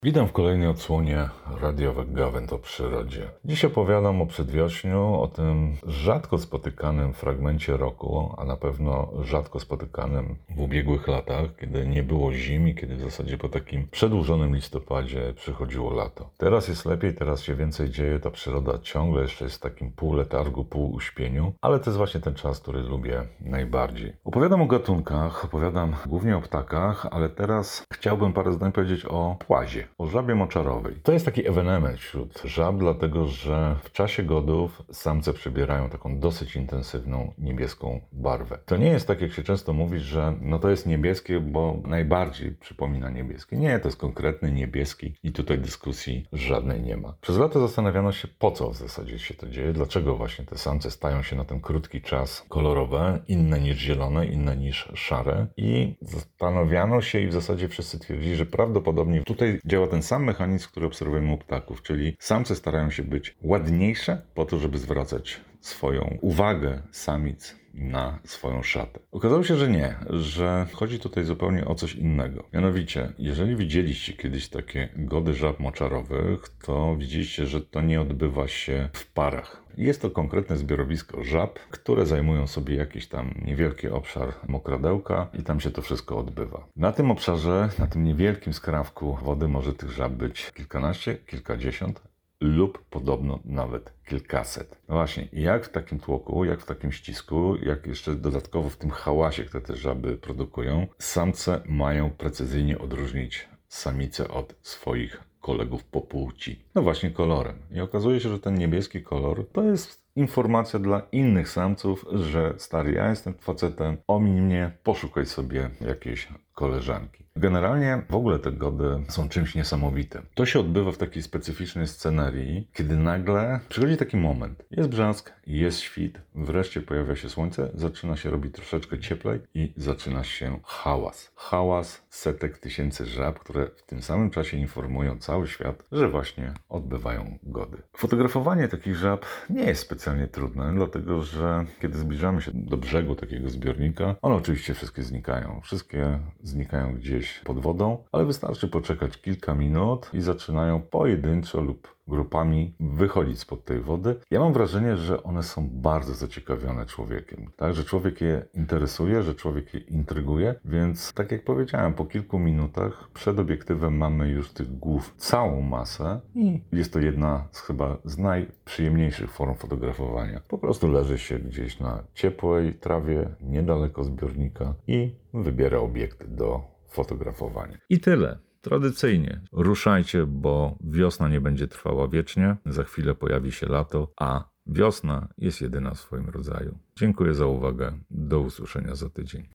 Witam w kolejnej odsłonie radiowych Gawęd o przyrodzie. Dziś opowiadam o przedwiośniu, o tym rzadko spotykanym fragmencie roku, a na pewno rzadko spotykanym w ubiegłych latach, kiedy nie było zimy, kiedy w zasadzie po takim przedłużonym listopadzie przychodziło lato. Teraz jest lepiej, teraz się więcej dzieje, ta przyroda ciągle jeszcze jest w takim pół letargu, pół uśpieniu, ale to jest właśnie ten czas, który lubię najbardziej. Opowiadam o gatunkach, opowiadam głównie o ptakach, ale teraz chciałbym parę zdań powiedzieć o płazie. O żabie moczarowej. To jest taki ewenement wśród żab, dlatego że w czasie godów samce przybierają taką dosyć intensywną niebieską barwę. To nie jest tak, jak się często mówi, że to jest niebieskie, bo najbardziej przypomina niebieskie. Nie, to jest konkretny niebieski i tutaj dyskusji żadnej nie ma. Przez lata zastanawiano się, po co w zasadzie się to dzieje, dlaczego właśnie te samce stają się na ten krótki czas kolorowe, inne niż zielone, inne niż szare i zastanawiano się i w zasadzie wszyscy twierdzili, że prawdopodobnie tutaj działa ten sam mechanizm, który obserwujemy u ptaków, czyli samce starają się być ładniejsze po to, żeby zwracać swoją uwagę samic na swoją szatę. Okazało się, że nie, że chodzi tutaj zupełnie o coś innego. Mianowicie, jeżeli widzieliście kiedyś takie gody żab moczarowych, to widzieliście, że to nie odbywa się w parach. Jest to konkretne zbiorowisko żab, które zajmują sobie jakiś tam niewielki obszar mokradełka i tam się to wszystko odbywa. Na tym obszarze, na tym niewielkim skrawku wody może tych żab być kilkanaście, kilkadziesiąt lub podobno nawet kilkaset. No właśnie, jak w takim tłoku, jak w takim ścisku, jak jeszcze dodatkowo w tym hałasie, które te żaby produkują, samce mają precyzyjnie odróżnić samicę od swoich kolegów po płci. No właśnie kolorem. I okazuje się, że ten niebieski kolor to jest informacja dla innych samców, że stary, ja jestem facetem, omiń mnie, poszukaj sobie jakiejś koleżanki. Generalnie w ogóle te gody są czymś niesamowitym. To się odbywa w takiej specyficznej scenerii, kiedy nagle przychodzi taki moment. Jest brzask, jest świt, wreszcie pojawia się słońce, zaczyna się robić troszeczkę cieplej i zaczyna się hałas. Hałas setek tysięcy żab, które w tym samym czasie informują cały świat, że właśnie odbywają gody. Fotografowanie takich żab nie jest specjalnie trudne, dlatego że kiedy zbliżamy się do brzegu takiego zbiornika, one oczywiście wszystkie znikają. Wszystkie znikają gdzieś pod wodą, ale wystarczy poczekać kilka minut i zaczynają pojedynczo lub grupami wychodzić spod tej wody. Ja mam wrażenie, że one są bardzo zaciekawione człowiekiem. Tak, że człowiek je interesuje, że człowiek je intryguje, więc tak jak powiedziałem, po kilku minutach przed obiektywem mamy już tych głów całą masę i jest to jedna z chyba z najprzyjemniejszych form fotografowania. Po prostu leży się gdzieś na ciepłej trawie, niedaleko zbiornika i wybiera obiekty do fotografowania. I tyle. Tradycyjnie ruszajcie, bo wiosna nie będzie trwała wiecznie. Za chwilę pojawi się lato, a wiosna jest jedyna w swoim rodzaju. Dziękuję za uwagę. Do usłyszenia za tydzień.